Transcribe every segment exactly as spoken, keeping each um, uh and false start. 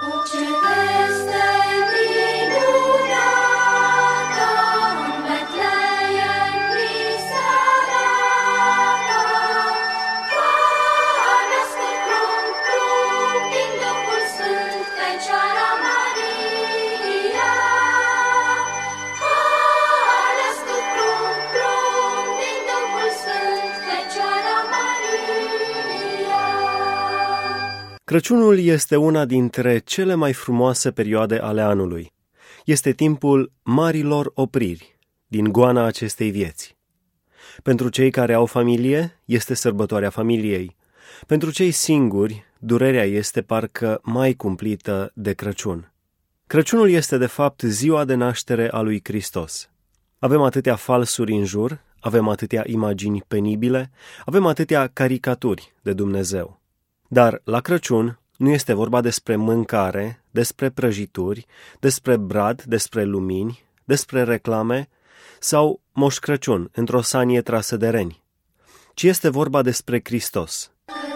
Crăciunul este una dintre cele mai frumoase perioade ale anului. Este timpul marilor opriri din goana acestei vieți. Pentru cei care au familie, este sărbătoarea familiei. Pentru cei singuri, durerea este parcă mai cumplită de Crăciun. Crăciunul este de fapt ziua de naștere a lui Hristos. Avem atâtea falsuri în jur, avem atâtea imagini penibile, avem atâtea caricaturi de Dumnezeu. Dar la Crăciun nu este vorba despre mâncare, despre prăjituri, despre brad, despre lumini, despre reclame sau Moș Crăciun într-o sanie trasă de reni, ci este vorba despre Hristos.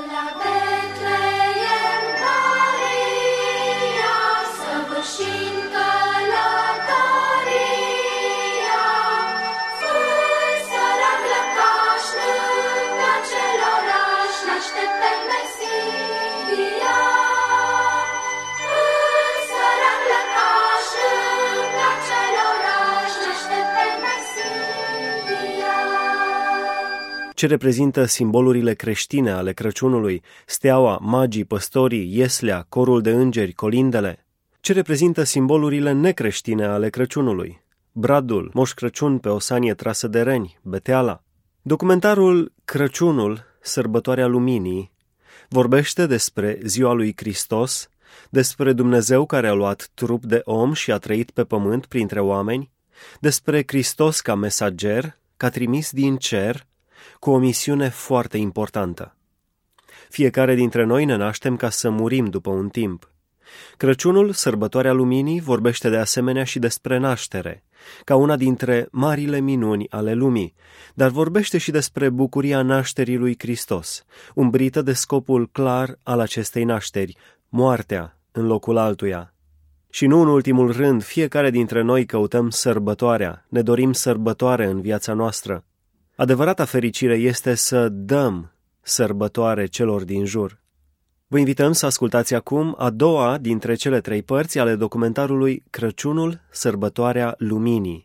Ce reprezintă simbolurile creștine ale Crăciunului, steaua, magii, păstorii, ieslea, corul de îngeri, colindele? Ce reprezintă simbolurile necreștine ale Crăciunului? Bradul, Moș Crăciun pe o sanie trasă de reni, beteala. Documentarul Crăciunul, sărbătoarea luminii, vorbește despre ziua lui Hristos, despre Dumnezeu care a luat trup de om și a trăit pe pământ printre oameni, despre Hristos ca mesager, ca trimis din cer, cu o misiune foarte importantă. Fiecare dintre noi ne naștem ca să murim după un timp. Crăciunul, sărbătoarea luminii, vorbește de asemenea și despre naștere, ca una dintre marile minuni ale lumii, dar vorbește și despre bucuria nașterii lui Hristos, umbrită de scopul clar al acestei nașteri, moartea în locul altuia. Și nu în ultimul rând, fiecare dintre noi căutăm sărbătoarea, ne dorim sărbătoare în viața noastră. Adevărata fericire este să dăm sărbătoare celor din jur. Vă invităm să ascultați acum a doua dintre cele trei părți ale documentarului Crăciunul, sărbătoarea luminii.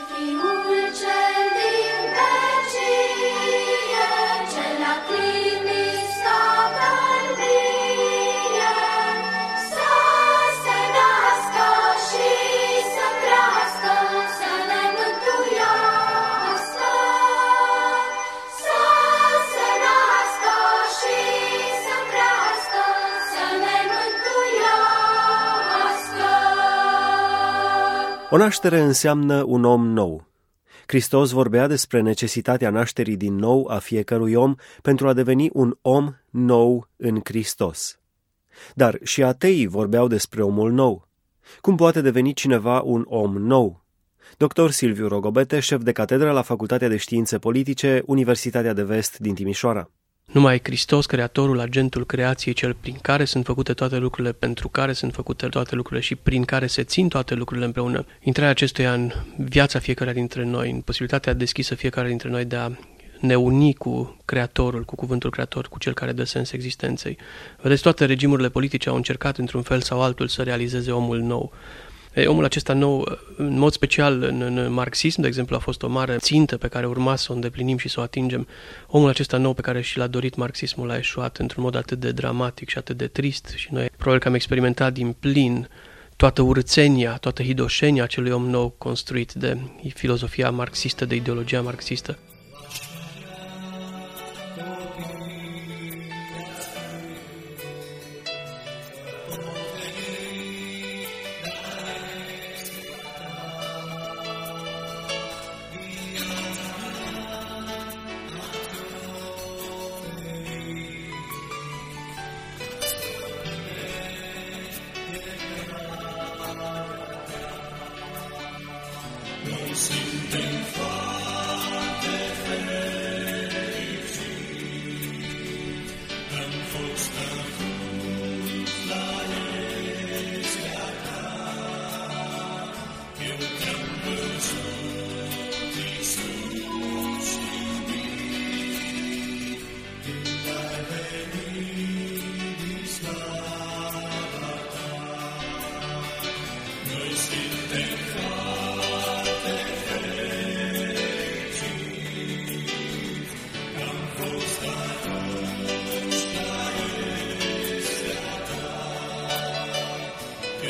O naștere înseamnă un om nou. Hristos vorbea despre necesitatea nașterii din nou a fiecărui om pentru a deveni un om nou în Hristos. Dar și ateii vorbeau despre omul nou. Cum poate deveni cineva un om nou? doctor Silviu Rogobete, șef de catedră la Facultatea de Științe Politice, Universitatea de Vest din Timișoara. Numai Hristos, Creatorul, agentul creației, cel prin care sunt făcute toate lucrurile, pentru care sunt făcute toate lucrurile și prin care se țin toate lucrurile împreună. Intrarea acestuia în viața fiecare dintre noi, în posibilitatea deschisă fiecare dintre noi de a ne uni cu Creatorul, cu cuvântul Creator, cu cel care dă sens existenței. Vedeți, toate regimurile politice au încercat într-un fel sau altul să realizeze omul nou. E, omul acesta nou, în mod special în, în marxism, de exemplu, a fost o mare țintă pe care urma să o îndeplinim și să o atingem. Omul acesta nou pe care și l-a dorit marxismul a eșuat într-un mod atât de dramatic și atât de trist și noi probabil că am experimentat din plin toată urțenia, toată hidoșenia acelui om nou construit de filozofia marxistă, de ideologia marxistă.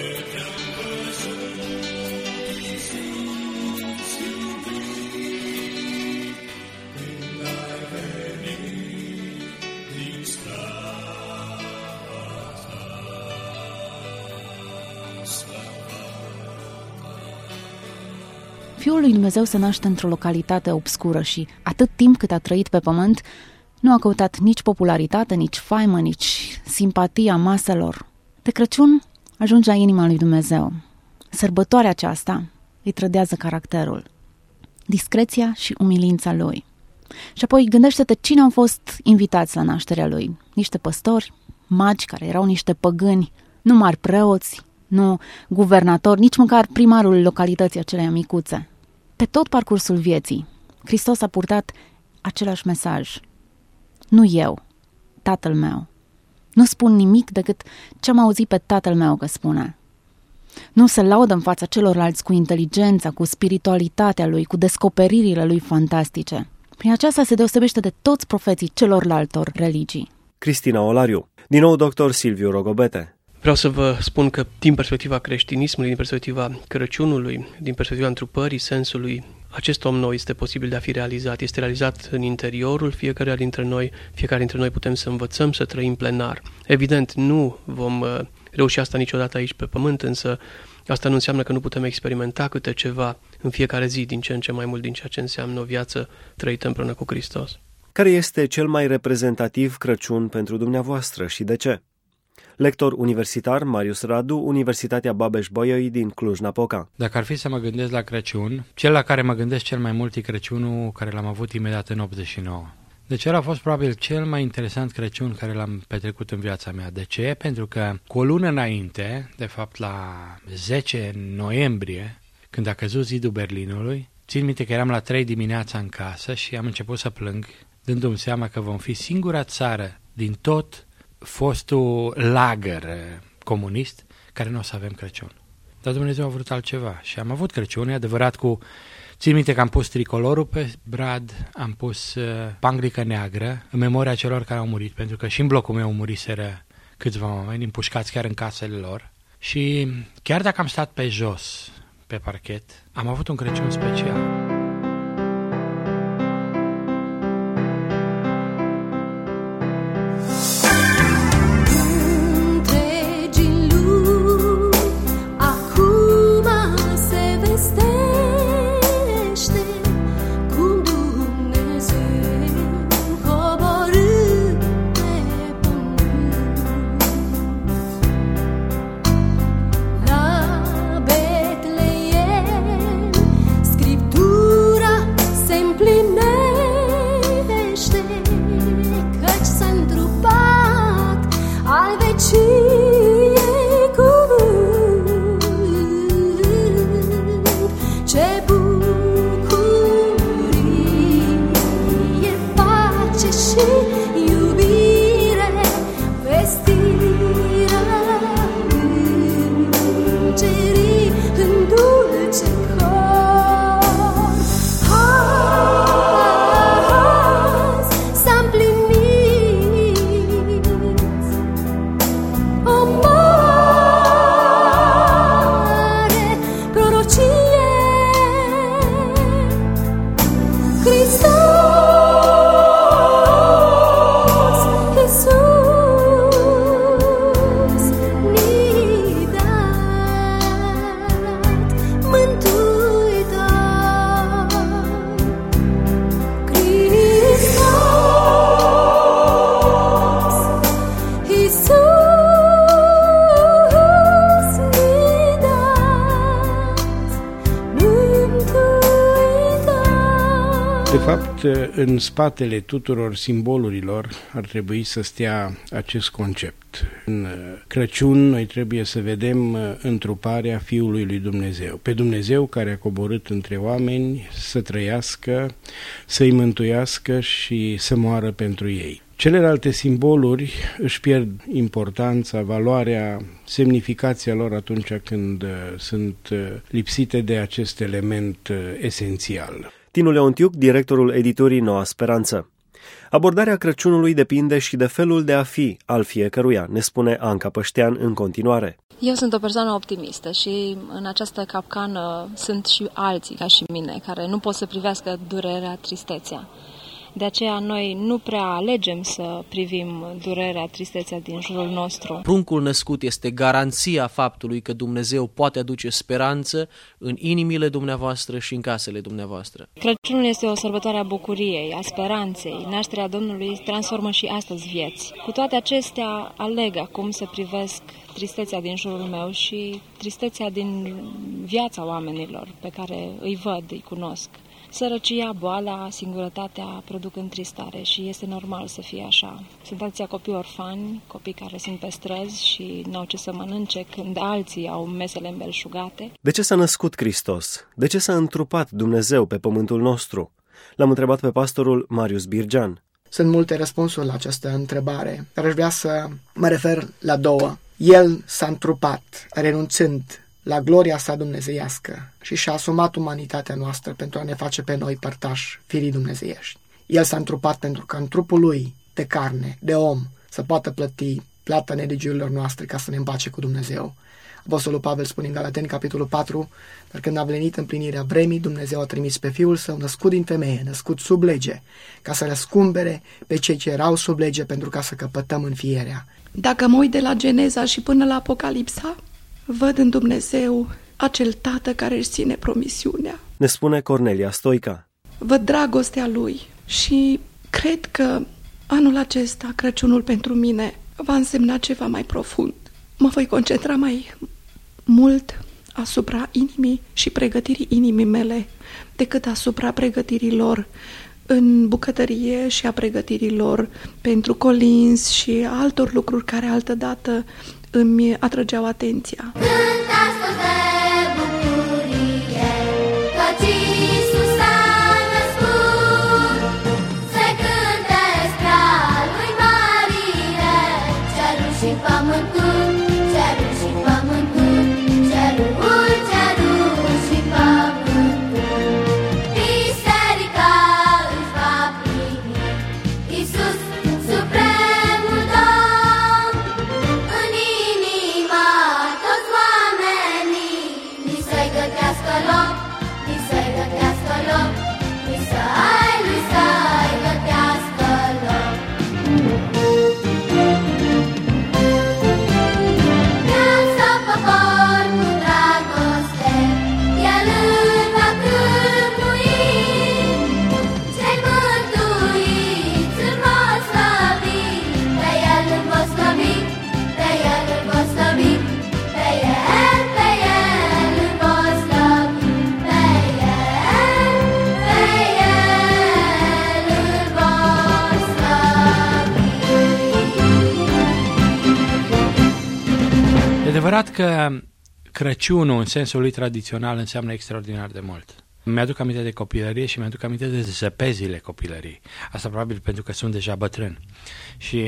Fiul lui Dumnezeu se naște într-o localitate obscură și, atât timp cât a trăit pe pământ, nu a căutat nici popularitate, nici faimă, nici simpatia maselor. De Crăciun ajunge la inima lui Dumnezeu. Sărbătoarea aceasta îi trădează caracterul, discreția și umilința lui. Și apoi gândește-te cine au fost invitați la nașterea lui. Niște păstori, magi care erau niște păgâni, nu mari preoți, nu guvernatori, nici măcar primarul localității acelea micuțe. Pe tot parcursul vieții, Hristos a purtat același mesaj. Nu eu, Tatăl meu. Nu spun nimic decât ce am auzit pe Tatăl meu că spune. Nu se laudă în fața celorlalți cu inteligența, cu spiritualitatea lui, cu descoperirile lui fantastice. Prin aceasta se deosebește de toți profeții celorlaltor religii. Cristina Olariu. Din nou doctor Silviu Rogobete. Vreau să vă spun că din perspectiva creștinismului, din perspectiva Crăciunului, din perspectiva întrupării sensului, acest om nou este posibil de a fi realizat. Este realizat în interiorul fiecăruia dintre noi. Fiecare dintre noi putem să învățăm să trăim plenar. Evident, nu vom reuși asta niciodată aici pe pământ, însă asta nu înseamnă că nu putem experimenta câte ceva în fiecare zi, din ce în ce mai mult din ceea ce înseamnă o viață trăită împreună cu Hristos. Care este cel mai reprezentativ Crăciun pentru dumneavoastră și de ce? Lector universitar Marius Radu, Universitatea Babeș-Bolyai din Cluj-Napoca. Dacă ar fi să mă gândesc la Crăciun, cel la care mă gândesc cel mai mult e Crăciunul care l-am avut imediat în optzeci și nouă. Deci el a fost probabil cel mai interesant Crăciun care l-am petrecut în viața mea. De ce? Pentru că cu o lună înainte, de fapt la zece noiembrie, când a căzut zidul Berlinului, țin minte că eram la trei dimineața în casă și am început să plâng, dându-mi seama că vom fi singura țară din tot fostul lagăr comunist care nu o să avem Crăciun. Dar Dumnezeu a vrut altceva și am avut Crăciun, e adevărat cu... Țin minte că am pus tricolorul pe brad, am pus uh, panglică neagră în memoria celor care au murit, pentru că și în blocul meu muriseră câțiva oameni împușcați chiar în casele lor. Și chiar dacă am stat pe jos, pe parchet, am avut un Crăciun special. De fapt, în spatele tuturor simbolurilor ar trebui să stea acest concept. În Crăciun noi trebuie să vedem întruparea Fiului lui Dumnezeu. Pe Dumnezeu care a coborât între oameni să trăiască, să-i mântuiască și să moară pentru ei. Celelalte simboluri își pierd importanța, valoarea, semnificația lor atunci când sunt lipsite de acest element esențial. Tinu Leontiuc, directorul editurii Noua Speranță. Abordarea Crăciunului depinde și de felul de a fi al fiecăruia, ne spune Anca Păștean în continuare. Eu sunt o persoană optimistă și în această capcană sunt și alții ca și mine, care nu pot să privească durerea, tristețea. De aceea noi nu prea alegem să privim durerea, tristețea din jurul nostru. Pruncul născut este garanția faptului că Dumnezeu poate aduce speranță în inimile dumneavoastră și în casele dumneavoastră. Crăciunul este o sărbătoare a bucuriei, a speranței. Nașterea Domnului transformă și astăzi vieți. Cu toate acestea, aleg acum să privesc tristețea din jurul meu și tristețea din viața oamenilor pe care îi văd, îi cunosc. Sărăcia, boala, singurătatea produc întristare și este normal să fie așa. Sunt atâția copii orfani, copii care sunt pe străzi și n-au ce să mănânce când alții au mesele îmbelșugate. De ce s-a născut Hristos? De ce s-a întrupat Dumnezeu pe pământul nostru? L-am întrebat pe pastorul Marius Birgean. Sunt multe răspunsuri la această întrebare, dar aș vrea să mă refer la două. El s-a întrupat, renunțând la gloria sa dumnezeiască și și-a asumat umanitatea noastră pentru a ne face pe noi părtași firii dumnezeiești. El s-a întrupat pentru că în trupul lui de carne, de om, să poată plăti plata nelegiurilor noastre ca să ne împace cu Dumnezeu. Apostolul Pavel spune în Galateni, capitolul patru, dar când a venit împlinirea vremii, Dumnezeu a trimis pe Fiul Său, născut din femeie, născut sub lege, ca să răscumpere pe cei ce erau sub lege pentru ca să căpătăm înfierea. Dacă mă uit de la Geneza și până la Apocalipsa, văd în Dumnezeu acel tată care își ține promisiunea. Ne spune Cornelia Stoica. Văd dragostea lui și cred că anul acesta, Crăciunul pentru mine, va însemna ceva mai profund. Mă voi concentra mai mult asupra inimii și pregătirii inimii mele decât asupra pregătirilor în bucătărie și a pregătirilor pentru colinzi și altor lucruri care altădată îmi atrăgeau atenția. E adevărat că Crăciunul, în sensul lui tradițional, înseamnă extraordinar de mult. Mi-aduc aminte de copilărie și mi-aduc aminte de zăpezile copilării. Asta probabil pentru că sunt deja bătrân. Și,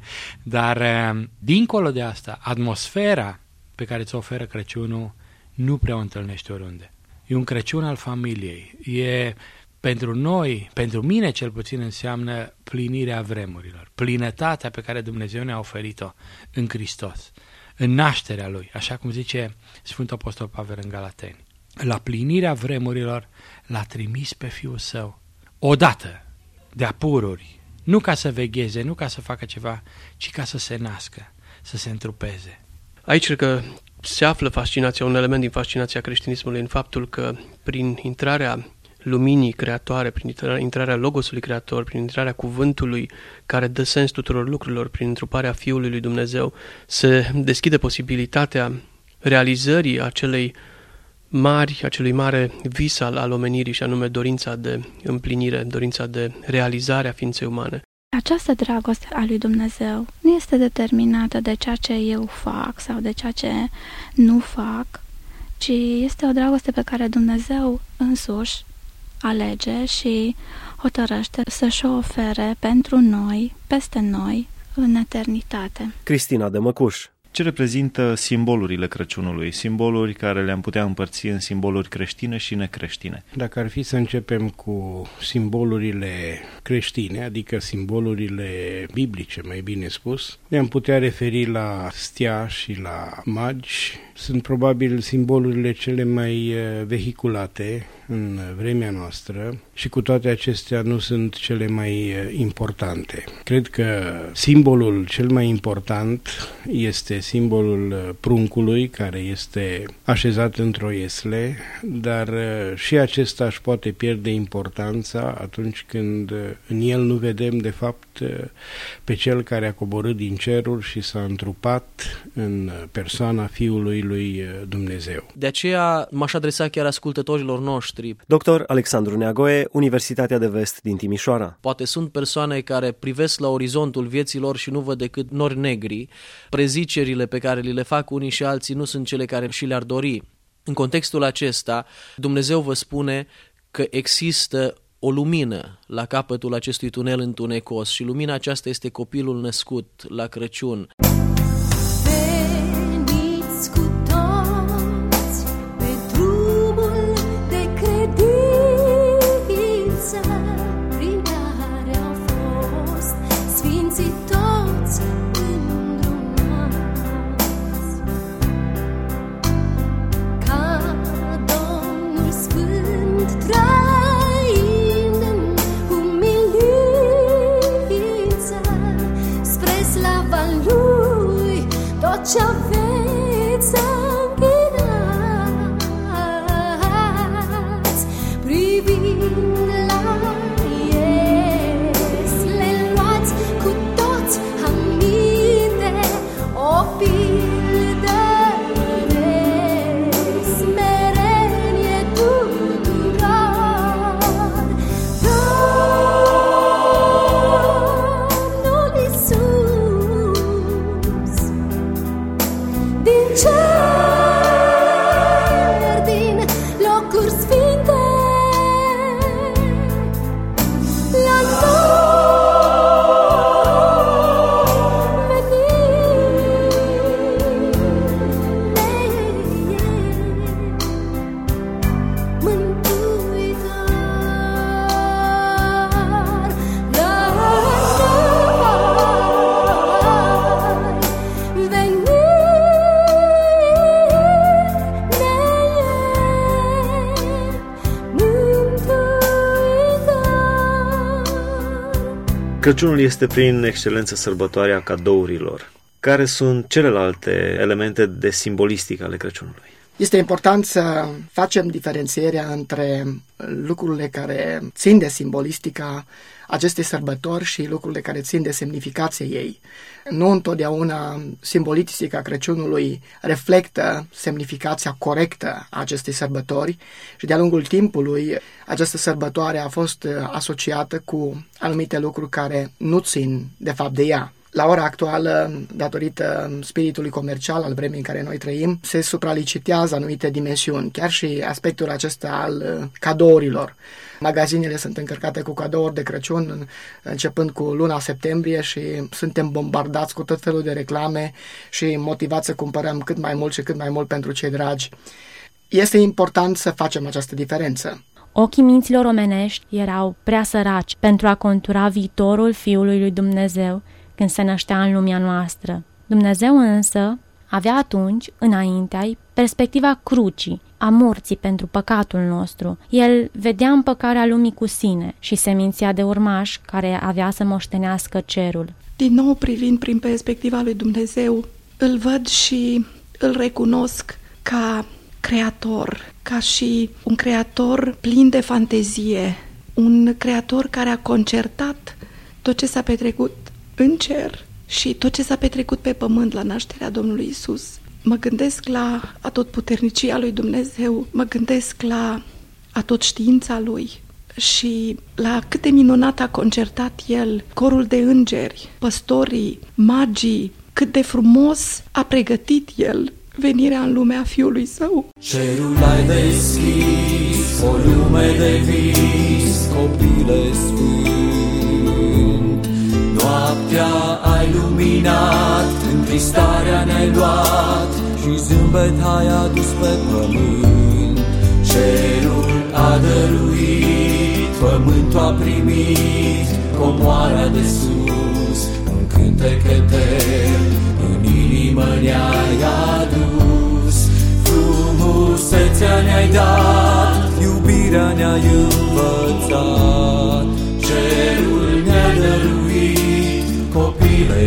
dar, dincolo de asta, atmosfera pe care ți-o oferă Crăciunul nu prea o întâlnești oriunde. E un Crăciun al familiei. E, pentru noi, pentru mine cel puțin, înseamnă plinirea vremurilor. Plinătatea pe care Dumnezeu ne-a oferit-o în Hristos. În nașterea Lui, așa cum zice Sfântul Apostol Pavel în Galateni. La plinirea vremurilor l-a trimis pe Fiul Său, odată, de-a pururi, nu ca să vegheze, nu ca să facă ceva, ci ca să se nască, să se întrupeze. Aici cred că se află fascinația, un element din fascinația creștinismului în faptul că prin intrarea luminii creatoare, prin intrarea Logosului creator, prin intrarea cuvântului care dă sens tuturor lucrurilor, prin întruparea Fiului lui Dumnezeu, se deschide posibilitatea realizării acelei mari, acelui mare vis al, al omenirii, și anume dorința de împlinire, dorința de realizare a ființei umane. Această dragoste a lui Dumnezeu nu este determinată de ceea ce eu fac sau de ceea ce nu fac, ci este o dragoste pe care Dumnezeu însuși alege și hotărăște să-și o ofere pentru noi, peste noi, în eternitate. Cristina de Măcuș. Ce reprezintă simbolurile Crăciunului, simboluri care le-am putea împărți în simboluri creștine și necreștine? Dacă ar fi să începem cu simbolurile creștine, adică simbolurile biblice, mai bine spus, ne-am putea referi la stea și la magi. Sunt probabil simbolurile cele mai vehiculate în vremea noastră și cu toate acestea nu sunt cele mai importante. Cred că simbolul cel mai important este simbolul pruncului, care este așezat într-o iesle, dar și acesta își poate pierde importanța atunci când în el nu vedem de fapt pe cel care a coborât din ceruri și s-a întrupat în persoana Fiului lui Dumnezeu. De aceea m-aș adresa chiar ascultătorilor noștri. doctor Alexandru Neagoe, Universitatea de Vest din Timișoara. Poate sunt persoane care privesc la orizontul vieților și nu văd decât nori negri. Prezicerile pe care li le fac unii și alții nu sunt cele care și le-ar dori. În contextul acesta, Dumnezeu vă spune că există o lumină la capătul acestui tunel întunecos și lumina aceasta este copilul născut la Crăciun. Ce aveți să închinați, privind la iesle, luați cu toți aminte o pildă de smerenie tuturor. Domnul Iisus din cer, din locuri sfinte, la noi venit, mântuitor, la noi venit. Crăciunul este prin excelență sărbătoarea cadourilor. Care sunt celelalte elemente de simbolistică ale Crăciunului? Este important să facem diferențierea între lucrurile care țin de simbolistica acestei sărbători și lucrurile care țin de semnificația ei. Nu întotdeauna simbolistica Crăciunului reflectă semnificația corectă a acestei sărbători și de-a lungul timpului această sărbătoare a fost asociată cu anumite lucruri care nu țin de fapt de ea. La ora actuală, datorită spiritului comercial al vremii în care noi trăim, se supralicitează anumite dimensiuni, chiar și aspectul acesta al cadourilor. Magazinele sunt încărcate cu cadouri de Crăciun începând cu luna septembrie și suntem bombardați cu tot felul de reclame și motivați să cumpărăm cât mai mult și cât mai mult pentru cei dragi. Este important să facem această diferență. Ochii minților omenești erau prea săraci pentru a contura viitorul Fiului lui Dumnezeu când se năștea în lumea noastră. Dumnezeu însă avea atunci, înaintea-i, perspectiva crucii, a morții pentru păcatul nostru. El vedea împăcarea lumii cu sine și se mințea de urmaș care avea să moștenească cerul. Din nou, privind prin perspectiva lui Dumnezeu, îl văd și îl recunosc ca creator, ca și un creator plin de fantezie, un creator care a concertat tot ce s-a petrecut în cer și tot ce s-a petrecut pe pământ la nașterea Domnului Iisus. Mă gândesc la atotputernicia lui Dumnezeu, mă gândesc la atotștiința lui și la cât de minunat a concertat el corul de îngeri, păstorii, magii, cât de frumos a pregătit el venirea în lumea Fiului Său. Cerul ai deschis, o lume de vis, copile sfânt, noaptea ai luminat, întristarea ne-ai luat și zâmbet ai adus pe pământ. Cerul a dăruit, pământul a primit comoara de sus. Un cântec etern în inimă ne-ai adus, frumusețea ne-ai dat, iubirea ne-ai învățat. Cerul ne-a dăruit, copile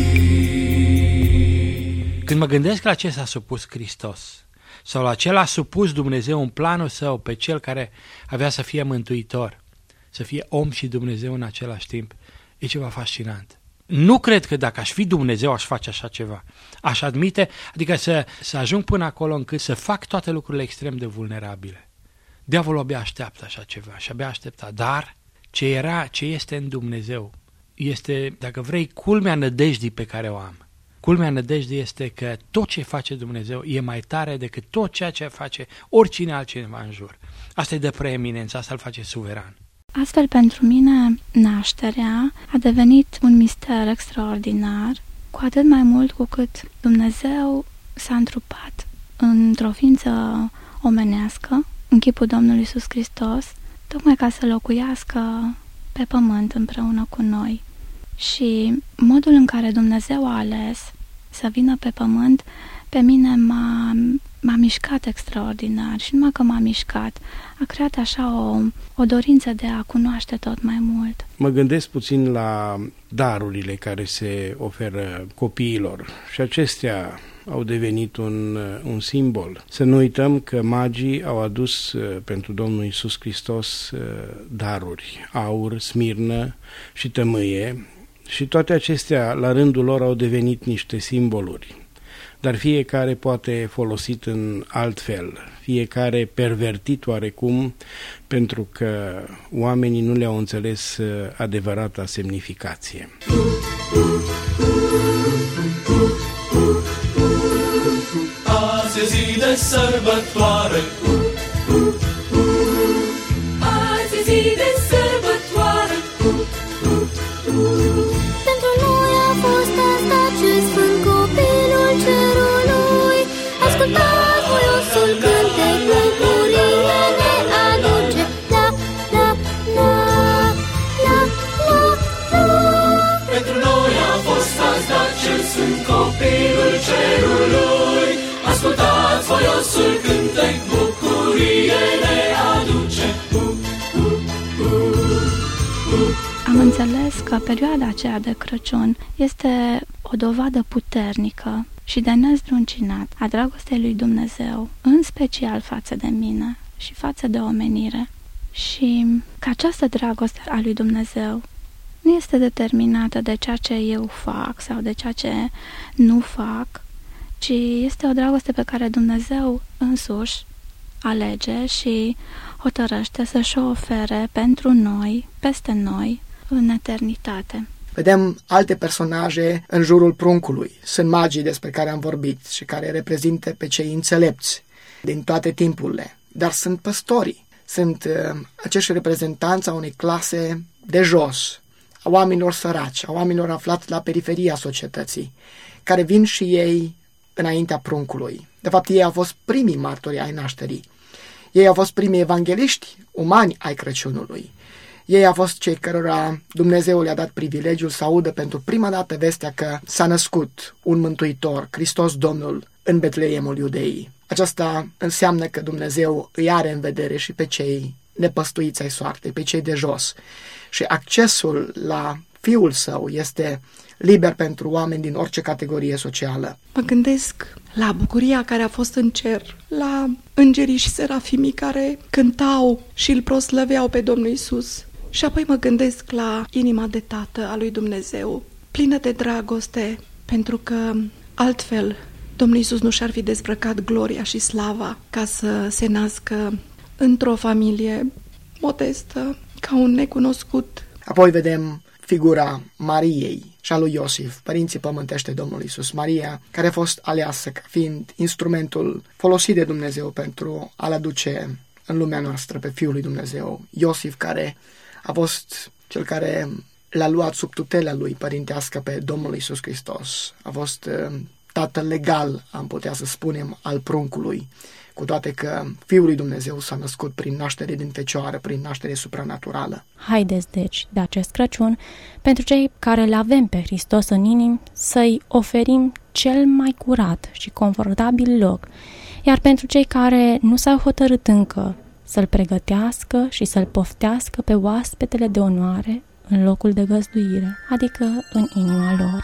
iubit. Când mă gândesc la ce s-a supus Hristos, sau la ce l-a supus Dumnezeu în planul său pe cel care avea să fie mântuitor, să fie om și Dumnezeu în același timp, e ceva fascinant. Nu cred că dacă aș fi Dumnezeu aș face așa ceva. Aș admite, adică să, să ajung până acolo încât să fac toate lucrurile extrem de vulnerabile. Diavolul abia așteaptă așa ceva și abia aștepta. Dar ce era, ce este în Dumnezeu este, dacă vrei, culmea nădejdii pe care o am. Culmea nădejdii este că tot ce face Dumnezeu e mai tare decât tot ceea ce face oricine altcineva în jur. Asta e de preeminență, asta îl face suveran. Astfel, pentru mine, nașterea a devenit un mister extraordinar, cu atât mai mult cu cât Dumnezeu s-a întrupat într-o ființă omenească, în chipul Domnului Iisus Hristos, tocmai ca să locuiască pe pământ împreună cu noi. Și modul în care Dumnezeu a ales să vină pe pământ, pe mine m-a, m-a mișcat extraordinar. Și numai că m-a mișcat, a creat așa o, o dorință de a cunoaște tot mai mult. Mă gândesc puțin la darurile care se oferă copiilor și acestea au devenit un, un simbol. Să nu uităm că magii au adus pentru Domnul Iisus Hristos daruri, aur, smirnă și tămâie, și toate acestea la rândul lor au devenit niște simboluri. Dar fiecare poate folosit în alt fel, fiecare pervertit oarecum, pentru că oamenii nu le-au înțeles adevărata semnificație. Azi e zi de sărbătoare, azi e zi de sărbătoare. Pentru noi a fost asta ce sfânt copilul cerului. Ascultați voiosul cântec, bucurie ne aduce. La, la, la, la, la, la. Pentru noi a fost asta ce sfânt copilul cerului. Ascultați voiosul cântec, bucurie ne aduce. Am înțeles că perioada aceea de Crăciun este o dovadă puternică și de nezdruncinat a dragostei lui Dumnezeu, în special față de mine și față de omenire. Și că această dragoste a lui Dumnezeu nu este determinată de ceea ce eu fac sau de ceea ce nu fac, ci este o dragoste pe care Dumnezeu însuși alege și hotărăște să-și o ofere pentru noi, peste noi, în eternitate. Vedem alte personaje în jurul pruncului. Sunt magii despre care am vorbit și care reprezintă pe cei înțelepți din toate timpurile. Dar sunt păstorii. Sunt uh, acești reprezentanți a unei clase de jos, a oamenilor săraci, a oamenilor aflați la periferia societății, care vin și ei înaintea pruncului. De fapt, ei au fost primii martori ai nașterii. Ei au fost primii evangeliști umani ai Crăciunului. Ei au fost cei cărora Dumnezeu le-a dat privilegiul să audă pentru prima dată vestea că s-a născut un mântuitor, Hristos Domnul, în Betleemul Iudeii. Aceasta înseamnă că Dumnezeu îi are în vedere și pe cei nepăstuiți ai soartei, pe cei de jos. Și accesul la Fiul Său este liber pentru oameni din orice categorie socială. Mă gândesc la bucuria care a fost în cer, la îngerii și serafimii care cântau și îl proslăveau pe Domnul Iisus. Și apoi mă gândesc la inima de tată a lui Dumnezeu, plină de dragoste, pentru că altfel Domnul Iisus nu și-ar fi dezbrăcat gloria și slava ca să se nască într-o familie modestă, ca un necunoscut. Apoi vedem figura Mariei și a lui Iosif, părinții pământește Domnului Iisus. Maria, care a fost aleasă ca fiind instrumentul folosit de Dumnezeu pentru a-L aduce în lumea noastră pe Fiul lui Dumnezeu. Iosif, care a fost cel care l-a luat sub tutela lui părintească pe Domnul Iisus Hristos. A fost tatăl legal, am putea să spunem, al pruncului, cu toate că Fiul lui Dumnezeu s-a născut prin naștere din fecioară, prin naștere supranaturală. Haideți, deci, de acest Crăciun, pentru cei care îl avem pe Hristos în inimi, să-i oferim cel mai curat și confortabil loc, iar pentru cei care nu s-au hotărât încă, să-l pregătească și să-l poftească pe oaspetele de onoare în locul de găzduire, adică în inima lor.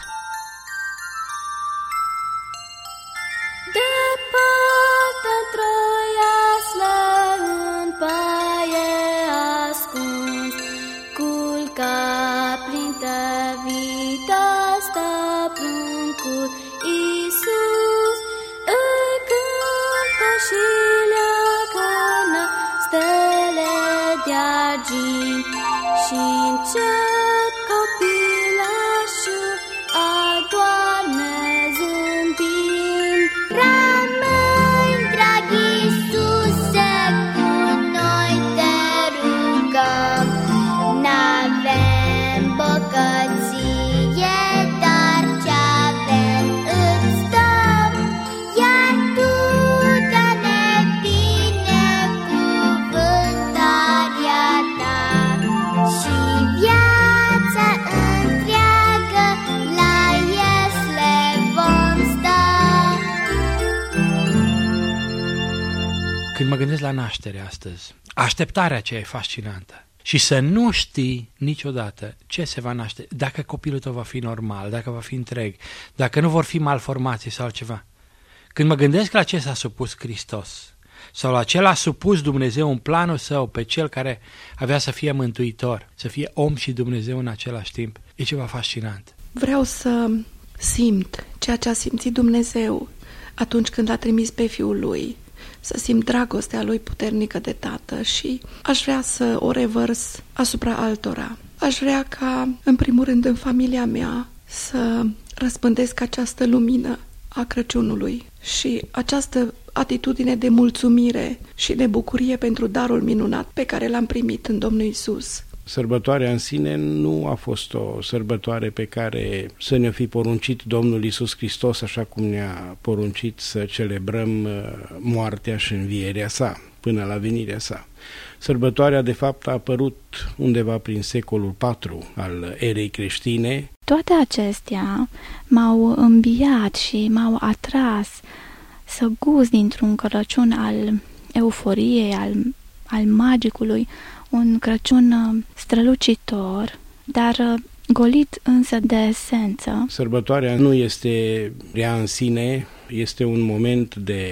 Departe troiasle în paie ascuns, culca printre vita stă pruncul Iisus, îi cântă și leacănă stele de argint și încet copilașul adoarme zâmbind. Rămâi, drag Iisuse, cu noi te rugăm, n-avem bogăție, dar ce-avem îți dăm, iar tu dă-ne binecuvântarea ta și viața întreagă la iesle vom sta. Când mă gândesc la naștere astăzi, așteptarea aceea e fascinantă. Și să nu știi niciodată ce se va naște, dacă copilul tău va fi normal, dacă va fi întreg, dacă nu vor fi malformații sau altceva. Când mă gândesc la ce s-a supus Hristos sau la ce l-a supus Dumnezeu în planul său pe cel care avea să fie mântuitor, să fie om și Dumnezeu în același timp, e ceva fascinant. Vreau să simt ceea ce a simțit Dumnezeu atunci când a trimis pe Fiul Lui, să simt dragostea Lui puternică de Tată și aș vrea să o revărs asupra altora. Aș vrea ca, în primul rând, în familia mea, să răspândesc această lumină a Crăciunului și această atitudine de mulțumire și de bucurie pentru darul minunat pe care l-am primit în Domnul Iisus. Sărbătoarea în sine nu a fost o sărbătoare pe care să ne-o fi poruncit Domnul Iisus Hristos, așa cum ne-a poruncit să celebrăm moartea și învierea sa, până la venirea sa. Sărbătoarea, de fapt, a apărut undeva prin secolul patru al erei creștine. Toate acestea m-au îmbiat și m-au atras să gust dintr-un Crăciun al euforiei, al, al magicului, un Crăciun strălucitor, dar golit însă de esență. Sărbătoarea nu este rea în sine, este un moment de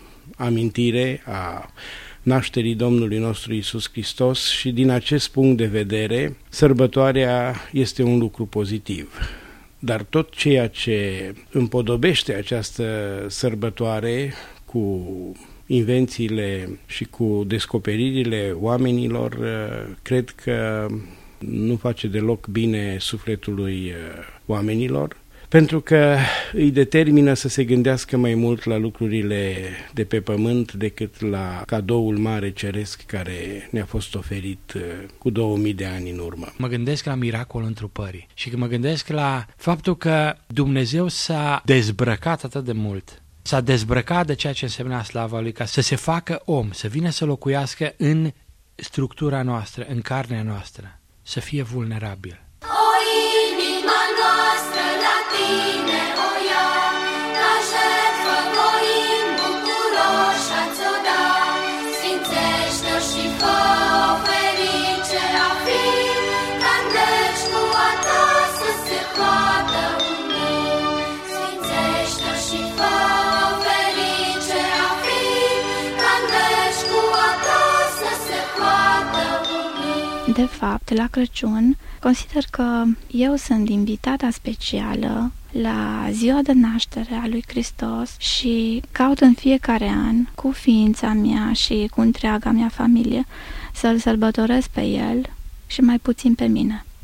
amintire a nașterii Domnului nostru Iisus Hristos și din acest punct de vedere, sărbătoarea este un lucru pozitiv. Dar tot ceea ce împodobește această sărbătoare cu invențiile și cu descoperirile oamenilor, cred că nu face deloc bine sufletului oamenilor, pentru că îi determină să se gândească mai mult la lucrurile de pe pământ decât la cadoul mare ceresc care ne-a fost oferit cu două mii de ani în urmă. Mă gândesc la miracolul întrupării și că mă gândesc la faptul că Dumnezeu s-a dezbrăcat atât de mult. S-a dezbrăcat de ceea ce însemna slava Lui ca să se facă om, să vină să locuiască în structura noastră, în carnea noastră, să fie vulnerabil. O inima noastră la tine o ia, ca jertfă voim bucuroși a-ți-o da, sfințește-o și fă-o ferice a fi, ca îndeci cu a ta să se poată uni. Sfințește-o și fă-o ferice a fi, ca îndeci cu a ta să se poată uni. De fapt, la Crăciun, consider că eu sunt invitata specială la ziua de naștere a lui Hristos și caut în fiecare an, cu ființa mea și cu întreaga mea familie, să-L sărbătoresc pe El și mai puțin pe mine.